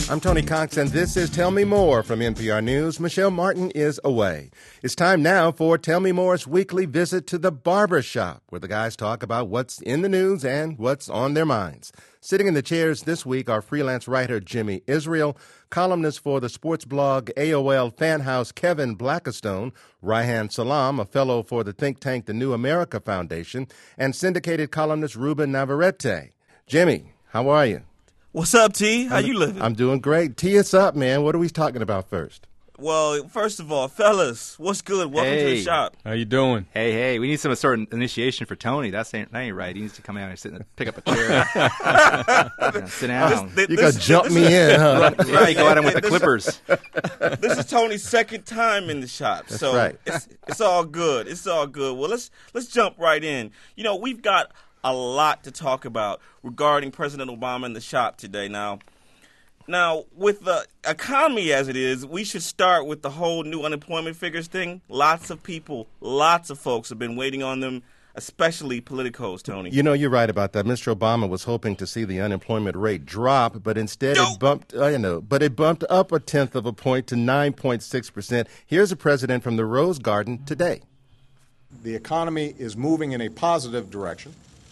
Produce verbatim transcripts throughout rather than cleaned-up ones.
I'm Tony Cox, and this is Tell Me More from N P R News. Michelle Martin is away. It's time now for Tell Me More's weekly visit to the barber shop, where the guys talk about what's in the news and what's on their minds. Sitting in the chairs this week are freelance writer Jimmy Israel, columnist for the sports blog A O L Fan House Kevin Blackistone, Raihan Salam, a fellow for the think tank The New America Foundation, and syndicated columnist Ruben Navarrete. Jimmy, how are you? What's up, T? How I'm, you living? I'm doing great. Tee us up, man. What are we talking about first? Well, first of all, fellas, what's good? Welcome hey. to the shop. How you doing? Hey, hey, we need some sort of initiation for Tony. That's ain't, that ain't right. He needs to come out and sit and pick up a chair. yeah, sit down. This, you got to jump me in, huh? Yeah, you go at him with the clippers. This is Tony's second time in the shop, That's so right. it's, it's all good. It's all good. Well, let's let's jump right in. You know, we've got a lot to talk about regarding President Obama in the shop today. Now, Now, with the economy as it is, we should start with the whole new unemployment figures thing. Lots of people, lots of folks have been waiting on them, especially politicos, Tony. You know, you're right about that. Mister Obama was hoping to see the unemployment rate drop, but instead Yo. it bumped, I know, but it bumped up a tenth of a point to nine point six percent. Here's a president from the Rose Garden today. The economy is moving in a positive direction.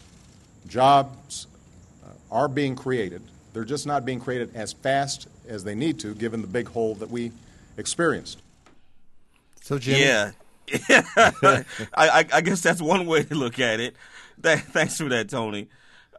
Jobs uh, are being created. They're just not being created as fast as they need to, given the big hole that we experienced. So, Jimmy. Yeah. I, I, I guess that's one way to look at it. That, thanks for that, Tony.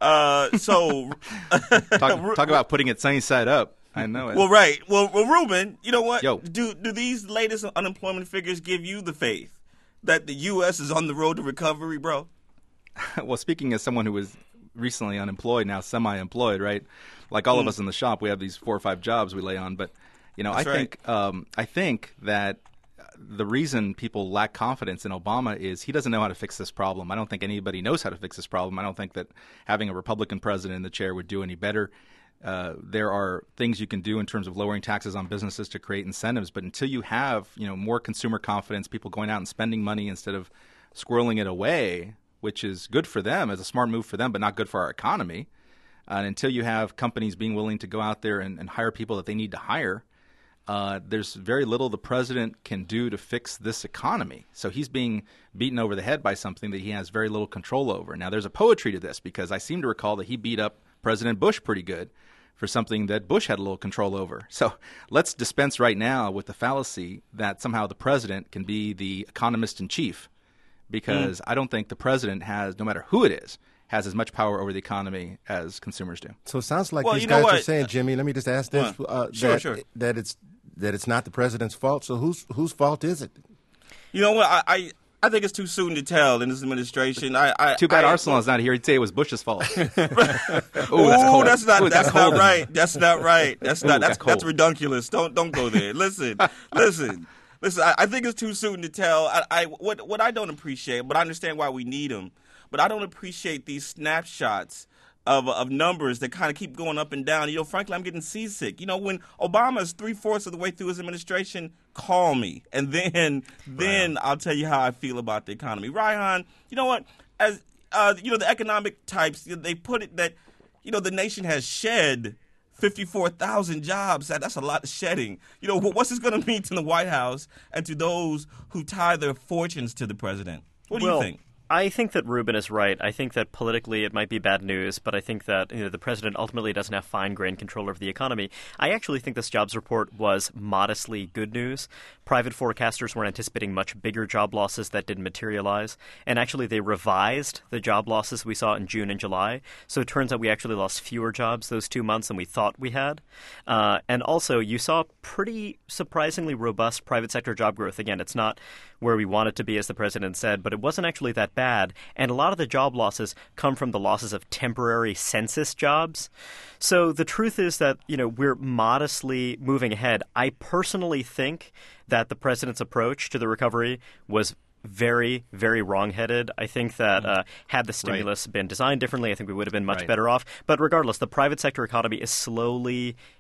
Uh, so, talk, talk about putting it sunny side up. I know it. Well, right. Well, well, Ruben, you know what? Yo. Do do these latest unemployment figures give you the faith that the U S is on the road to recovery, bro? Well, speaking as someone who was recently unemployed, now semi-employed, right? Like all mm. of us in the shop, we have these four or five jobs we lay on. But, you know, That's I right. think um, I think that the reason people lack confidence in Obama is he doesn't know how to fix this problem. I don't think anybody knows how to fix this problem. I don't think that having a Republican president in the chair would do any better. Uh, there are things you can do in terms of lowering taxes on businesses to create incentives. But until you have, you know, more consumer confidence, people going out and spending money instead of squirreling it away, which is good for them, as a smart move for them, but not good for our economy. And until you have companies being willing to go out there and, and hire people that they need to hire, uh, there's very little the president can do to fix this economy. So he's being beaten over the head by something that he has very little control over. Now, there's a poetry to this, because I seem to recall that he beat up President Bush pretty good for something that Bush had a little control over. So let's dispense right now with the fallacy that somehow the president can be the economist in chief, because mm. I don't think the president has, no matter who it is, has as much power over the economy as consumers do. So it sounds like well, these you know guys what? are saying, Jimmy, let me just ask this, uh, sure, that, sure. that it's that it's not the president's fault. So whose whose fault is it? You know what? I, I I think it's too soon to tell in this administration. I, I Too bad I, Arsenal's not here. He'd say it was Bush's fault. Ooh, that's cold. That's not. Ooh, that's that's not cold. right. That's not right. That's Ooh, not. that's That's that's cold. redunculous. Don't don't go there. Listen, listen, listen. I, I think it's too soon to tell. I, I what what I don't appreciate, but I understand why we need them. But I don't appreciate these snapshots of of numbers that kind of keep going up and down. You know, frankly, I'm getting seasick. You know, when Obama is three fourths of the way through his administration, call me, and then then Right. I'll tell you how I feel about the economy. Raihan, you know what? As uh, you know, the economic types, they put it that you know the nation has shed fifty-four thousand jobs. That, that's a lot of shedding. You know, what's this going to mean to the White House and to those who tie their fortunes to the president? What do well, you think? I think that Ruben is right. I think that politically it might be bad news, but I think that you know, the president ultimately doesn't have fine-grained control over the economy. I actually think this jobs report was modestly good news. Private forecasters were anticipating much bigger job losses that didn't materialize, and actually they revised the job losses we saw in June and July. So it turns out we actually lost fewer jobs those two months than we thought we had. Uh, and also, you saw pretty surprisingly robust private sector job growth. Again, it's not where we want it to be, as the president said, but it wasn't actually that bad. And a lot of the job losses come from the losses of temporary census jobs. So the truth is that, you know, we're modestly moving ahead. I personally think that the president's approach to the recovery was very, very wrong-headed. I think that uh, had the stimulus right. been designed differently, I think we would have been much right. better off. But regardless, the private sector economy is slowly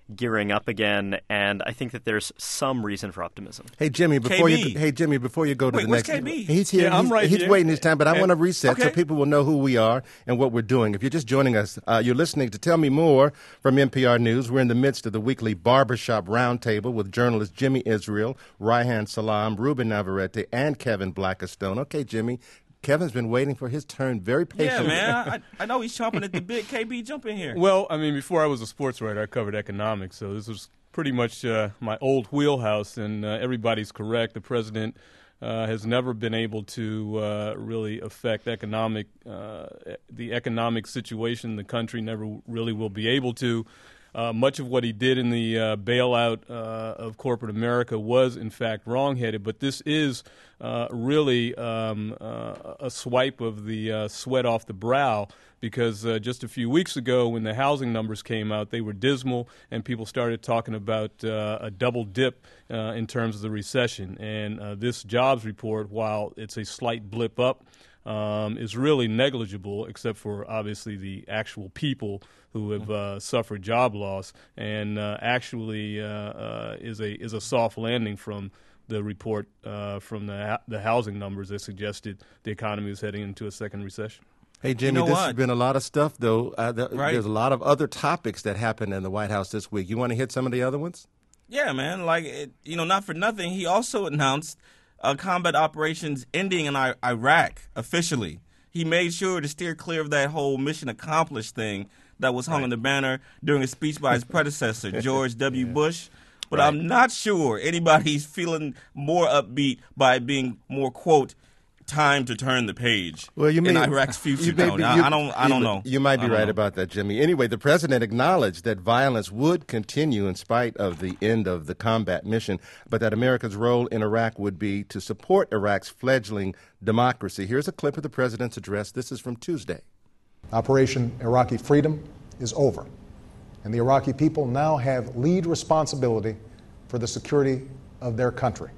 gearing up again, and I think that there's some reason for optimism. Hey Jimmy, before K B. you hey Jimmy, before you go to Wait, the where's next, K B? he's here. Yeah, I'm he's, right he's here. waiting his time, but I And- want to reset so Okay. people will know who we are and what we're doing. If you're just joining us, uh, you're listening to Tell Me More from N P R News. We're in the midst of the weekly barbershop roundtable with journalists Jimmy Israel, Raihan Salam, Ruben Navarrete, and Kevin Blackistone. Okay, Jimmy. Kevin's been waiting for his turn very Yeah, patiently. man. I, I know he's chomping at the bit. K B, jump in here. Well, I mean, before I was a sports writer, I covered economics, so this was pretty much uh, my old wheelhouse, and uh, everybody's correct. The president uh, has never been able to uh, really affect economic, uh, the economic situation in the country, never really will be able to. Uh, much of what he did in the uh, bailout uh, of corporate America was, in fact, wrong-headed. But this is uh, really um, uh, a swipe of the uh, sweat off the brow, because uh, just a few weeks ago when the housing numbers came out, they were dismal, and people started talking about uh, a double dip uh, in terms of the recession. And uh, this jobs report, while it's a slight blip up, Um, is really negligible, except for obviously the actual people who have uh, suffered job loss, and uh, actually uh, uh, is a is a soft landing from the report uh, from the the housing numbers that suggested the economy is heading into a second recession. Hey, Jimmy, You know this what? has been a lot of stuff, though. Uh, th- Right. There's a lot of other topics that happened in the White House this week. You want to hit some of the other ones? Yeah, man. Like, it, you know, not for nothing, he also announced uh, combat operations ending in I- Iraq officially. He made sure to steer clear of that whole mission accomplished thing that was hung on the banner during a speech by his predecessor, George W. Bush. But Right. I'm not sure anybody's feeling more upbeat by it being more, quote, time to turn the page Well, you in may, Iraq's future. you may Tony. be- I, you- I don't. I you- don't know. You might be I don't right know. about that, Jimmy. Anyway, the president acknowledged that violence would continue in spite of the end of the combat mission, but that America's role in Iraq would be to support Iraq's fledgling democracy. Here's a clip of the president's address. This is from Tuesday. Operation Iraqi Freedom is over, and the Iraqi people now have lead responsibility for the security of their country.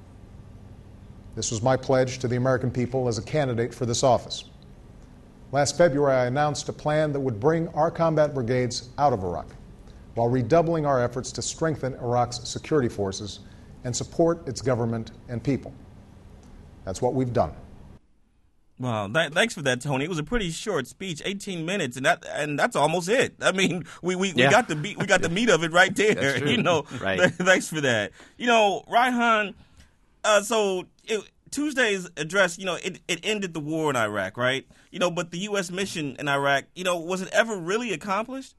This was my pledge to the American people as a candidate for this office. Last February, I announced a plan that would bring our combat brigades out of Iraq, while redoubling our efforts to strengthen Iraq's security forces and support its government and people. That's what we've done. Wow, th- thanks for that, Tony. It was a pretty short speech, eighteen minutes, and that and that's almost it. I mean, we we, Yeah. we got the beat, we got the meat of it right there. That's true. You know, Right. th- thanks for that. You know, Raihan. Uh, so it, Tuesday's address, you know, it, it ended the war in Iraq, right? You know, but the U S mission in Iraq, you know, was it ever really accomplished?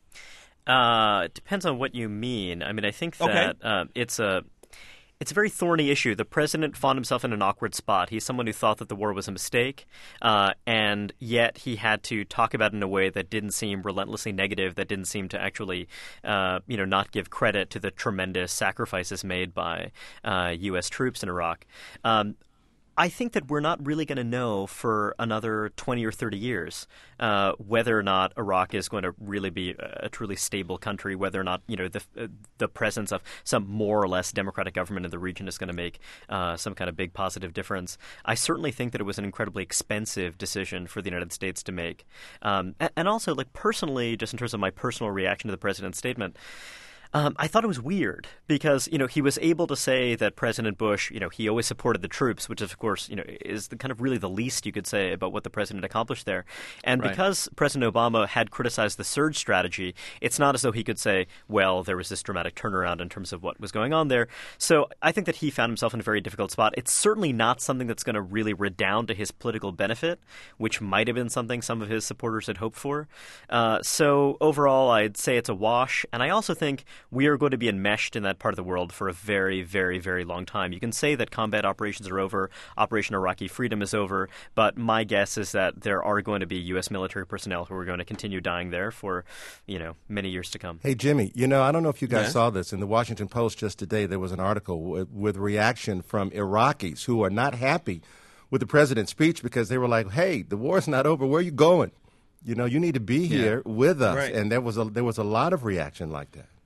Uh, it depends on what you mean. I mean, I think Okay. that uh, it's a it's a very thorny issue. The president found himself in an awkward spot. He's someone who thought that the war was a mistake, uh, and yet he had to talk about it in a way that didn't seem relentlessly negative, that didn't seem to actually, uh, you know, not give credit to the tremendous sacrifices made by uh, U S troops in Iraq. Um, I think that we're not really going to know for another twenty or thirty years uh, whether or not Iraq is going to really be a, a truly stable country, whether or not, you know, the uh, the presence of some more or less democratic government in the region is going to make uh, some kind of big positive difference. I certainly think that it was an incredibly expensive decision for the United States to make. Um, and, and also, like, personally, just in terms of my personal reaction to the president's statement, Um, I thought it was weird because, you know, he was able to say that President Bush, you know, he always supported the troops, which, of course, you know, is the kind of really the least you could say about what the president accomplished there. And Right. because President Obama had criticized the surge strategy, it's not as though he could say, well, there was this dramatic turnaround in terms of what was going on there. So I think that he found himself in a very difficult spot. It's certainly not something that's going to really redound to his political benefit, which might have been something some of his supporters had hoped for. Uh, so overall, I'd say it's a wash. And I also think we are going to be enmeshed in that part of the world for a very, very, very long time. You can say that combat operations are over, Operation Iraqi Freedom is over, but my guess is that there are going to be U S military personnel who are going to continue dying there for, you know, many years to come. Hey, Jimmy, you know, I don't know if you guys Yes? saw this. In the Washington Post just today, there was an article with, with reaction from Iraqis who are not happy with the president's speech because they were like, hey, the war's not over. Where are you going? You know, you need to be here with us. Right. And there was a there was a lot of reaction like that.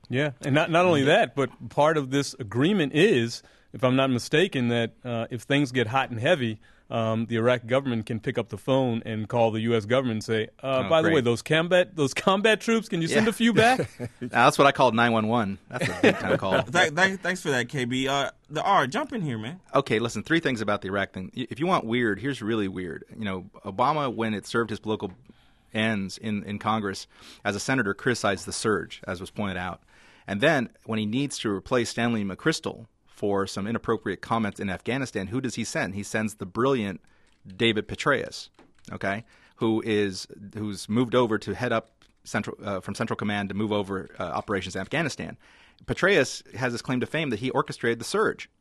Yeah, and not not only that, but part of this agreement is, if I'm not mistaken, that uh, if things get hot and heavy, um, the Iraqi government can pick up the phone and call the U S government and say, uh, oh, by great. the way, those combat those combat troops, can you send Yeah. a few back? Now, that's what I called nine one one. That's a big time call. Th- th- thanks for that, K B. Uh, the R, jump in here, man. Okay, listen, three things about the Iraq thing. If you want weird, here's really weird. You know, Obama, when it served his political ends in, in Congress, as a senator, criticized the surge, as was pointed out. And then when he needs to replace Stanley McChrystal for some inappropriate comments in Afghanistan, who does he send? He sends the brilliant David Petraeus, okay, who is who's moved over to head up central uh, from Central Command to move over uh, operations in Afghanistan. Petraeus has this claim to fame that he orchestrated the surge.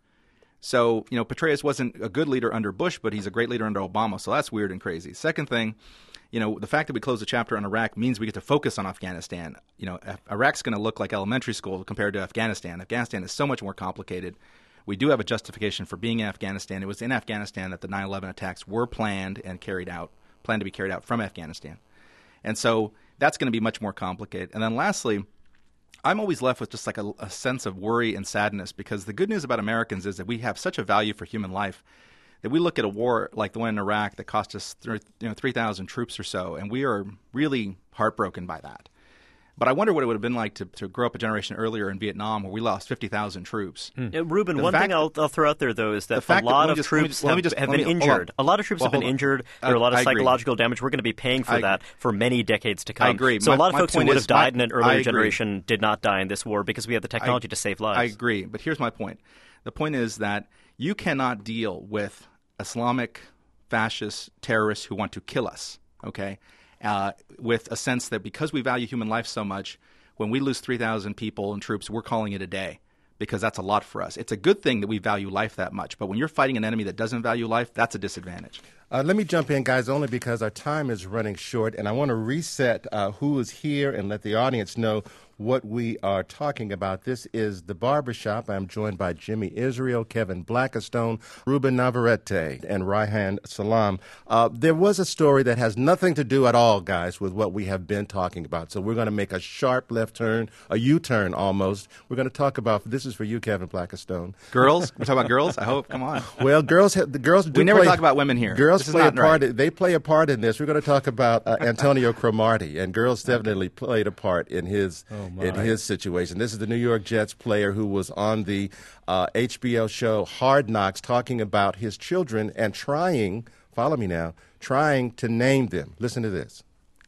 So, you know, Petraeus wasn't a good leader under Bush, but he's a great leader under Obama. So that's weird and crazy. Second thing, you know, the fact that we closed the chapter on Iraq means we get to focus on Afghanistan. You know, Iraq's going to look like elementary school compared to Afghanistan. Afghanistan is so much more complicated. We do have a justification for being in Afghanistan. It was in Afghanistan that the nine eleven attacks were planned and carried out, planned to be carried out from Afghanistan. And so that's going to be much more complicated. And then lastly, I'm always left with just like a, a sense of worry and sadness, because the good news about Americans is that we have such a value for human life that we look at a war like the one in Iraq that cost us th- you know, three thousand troops or so, and we are really heartbroken by that. But I wonder what it would have been like to, to grow up a generation earlier in Vietnam where we lost fifty thousand troops. Hmm. Uh, Ruben, The one fact- thing I'll, I'll throw out there, though, is that a fact that- lot let me of just- let me- troops let me have, just- have let been me- hold injured. on. A lot of troops Well, have been hold on. injured. I- There are a lot of I agree. psychological damage. We're going to be paying for I that for many decades to come. I agree. So My- a lot of my folks who point would is have died my- in an I earlier agree. generation did not die in this war because we have the technology I, to save lives. I agree. But here's my point. The point is that you cannot deal with Islamic fascist terrorists who want to kill us, okay, uh, with a sense that because we value human life so much, when we lose three thousand people and troops, we're calling it a day because that's a lot for us. It's a good thing that we value life that much. But when you're fighting an enemy that doesn't value life, that's a disadvantage. Uh, let me jump in, guys, only because our time is running short, and I want to reset uh, who is here and let the audience know what we are talking about. This is The Barbershop. I'm joined by Jimmy Israel, Kevin Blackistone, Ruben Navarrete, and Raihan Salam. Uh, there was a story that has nothing to do at all, guys, with what we have been talking about. So we're going to make a sharp left turn, a U-turn almost. We're going to talk about, this is for you, Kevin Blackistone. Girls? We're talking about girls? I hope. Come on. Well, girls, have, the girls do We never play, talk about women here. Girls This is play a not part. right. They play a part in this. We're going to talk about uh, Antonio Cromartie, and girls definitely played a part in his Oh, in my. his situation. This is the New York Jets player who was on the uh, H B O show Hard Knocks, talking about his children and trying. Follow me now. Trying to name them. Listen to this.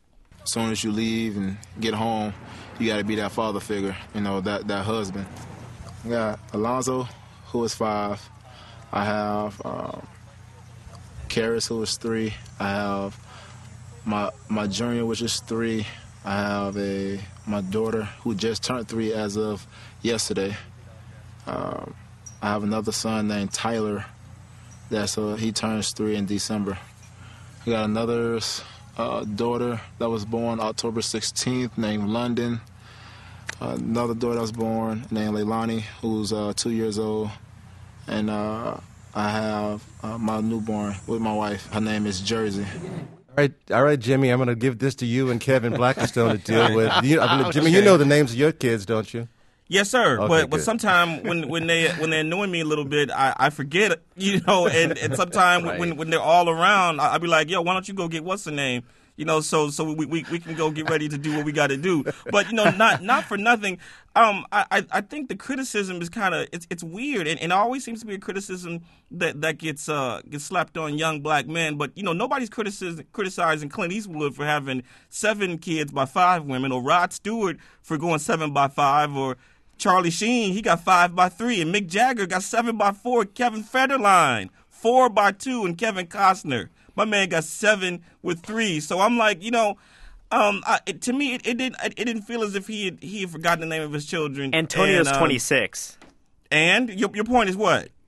As soon as you leave and get home, you got to be that father figure, you know, that, that husband. I got Alonzo, who is five. I have um, Karis, who is three. I have my my junior, which is three. I have a my daughter, who just turned three as of yesterday. Um, I have another son named Tyler. That's uh, he turns three in December. I got another uh, daughter that was born October sixteenth, named London. Uh, another daughter that was born named Leilani, who's uh, two years old. And uh, I have uh, my newborn with my wife. Her name is Jersey. All right, all right, Jimmy. I'm going to give this to you and Kevin Blackistone to deal with. You, I mean, Jimmy, you know the names of your kids, don't you? Yes, sir. Okay, but but good. sometimes when when they when they're annoying me a little bit, I, I forget, you know. And, and sometimes Right. when when they're all around, I, I be like, yo, why don't you go get what's the name? You know, so so we, we we can go get ready to do what we got to do. But you know, not not for nothing. Um, I I, I think the criticism is kind of it's it's weird, and, and it always seems to be a criticism that that gets uh gets slapped on young black men. But you know, nobody's criticizing criticizing Clint Eastwood for having seven kids by five women, or Rod Stewart for going seven by five, or Charlie Sheen, he got five by three, and Mick Jagger got seven by four. Kevin Federline, four by two, and Kevin Costner, my man, got seven with three. So I'm like, you know, um, I, it, to me, it, it didn't it didn't feel as if he had, he had forgotten the name of his children. Antonio's and, um, twenty-six. And your your point is what?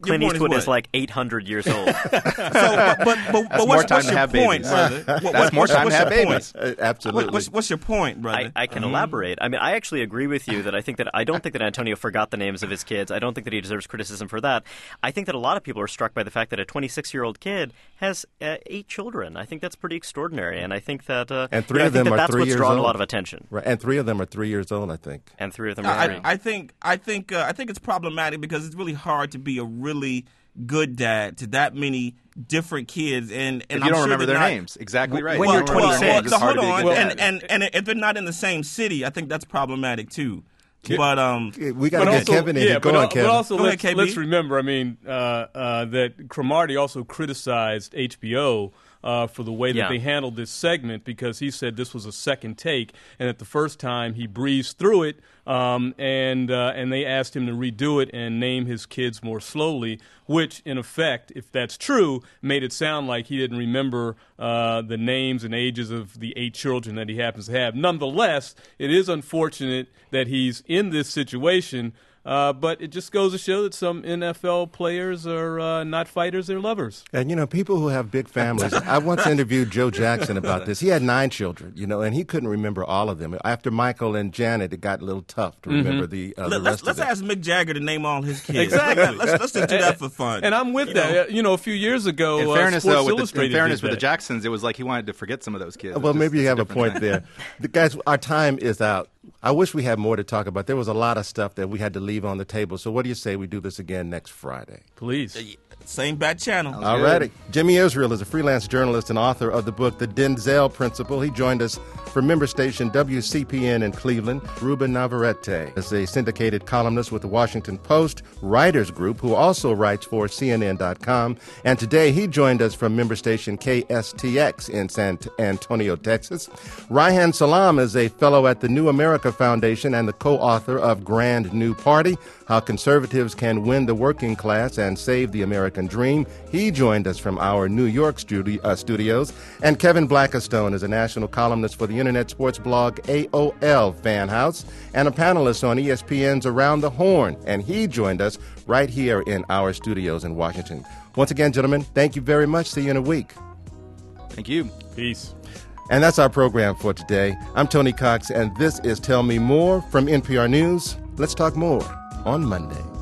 Clint point Eastwood is, is like eight hundred years old. so, but, but, but, but more what's, time what's to your have point, babies. brother? What, That's what, more what's, time what's to have your babies. point? Uh, absolutely. What, what's, what's your point, brother? I, I can elaborate. I mean, I actually agree with you that I think that I don't think that Antonio forgot the names of his kids. I don't think that he deserves criticism for that. I think that a lot of people are struck by the fact that a twenty-six-year-old kid has uh, eight children. I think that's pretty extraordinary, and I think that uh, And three yeah, of I think them that are that's three what's years drawn old. a lot of attention. Right, and three of them are three years old, I think. And three of them are I, three. I think I think uh, I think it's problematic because it's really hard to be a really good dad to that many different kids, and, and If you I'm don't sure remember they're their not, names, exactly right. when well, you're well, twenty-six, well, it's so hard hold to be a on, good and, dad. and and if they're not in the same city, I think that's problematic too. But um, We got to But get also, Kevin in yeah, here. Go but, on, al- Kevin. but also Go ahead, let's, K B. let's remember, I mean, uh, uh, that Cromartie also criticized H B O uh, for the way that Yeah. they handled this segment because he said this was a second take, and that the first time he breezed through it, um, and uh, and they asked him to redo it and name his kids more slowly, which, in effect, if that's true, made it sound like he didn't remember uh, the names and ages of the eight children that he happens to have. Nonetheless, it is unfortunate that he's in this situation. Uh, but it just goes to show that some N F L players are uh, not fighters, they're lovers. And, you know, people who have big families, I once interviewed Joe Jackson about this. He had nine children, you know, and he couldn't remember all of them. After Michael and Janet, it got a little tough to remember the, uh, the let, rest let's of let's them. ask Mick Jagger to name all his kids. Exactly. Let's, let's just do that for fun. And I'm with You that. know? Uh, You know, a few years ago, In uh, fairness, Sports though, with the, Illustrated in fairness did with the that. Jacksons, it was like he wanted to forget some of those kids. Well, It's maybe just- you have it's a different point thing. there. The guys, our time is out. I wish we had more to talk about. There was a lot of stuff that we had to leave on the table. So what do you say we do this again next Friday? Please. Same bat channel. All righty. Jimmy Israel is a freelance journalist and author of the book The Denzel Principle. He joined us from member station W C P N in Cleveland. Ruben Navarrete is a syndicated columnist with the Washington Post Writers Group, who also writes for C N N dot com. And today he joined us from member station K S T X in San Antonio, Texas. Raihan Salam is a fellow at the New America Foundation and the co-author of Grand New Party, How Conservatives Can Win the Working Class and Save the American Dream. He joined us from our New York studi- uh, studios. And Kevin Blackistone is a national columnist for the internet sports blog A O L Fan House and a panelist on E S P N's Around the Horn. And he joined us right here in our studios in Washington. Once again, gentlemen, thank you very much. See you in a week. Thank you. Peace. And that's our program for today. I'm Tony Cox, and this is Tell Me More from N P R News. Let's talk more on Monday.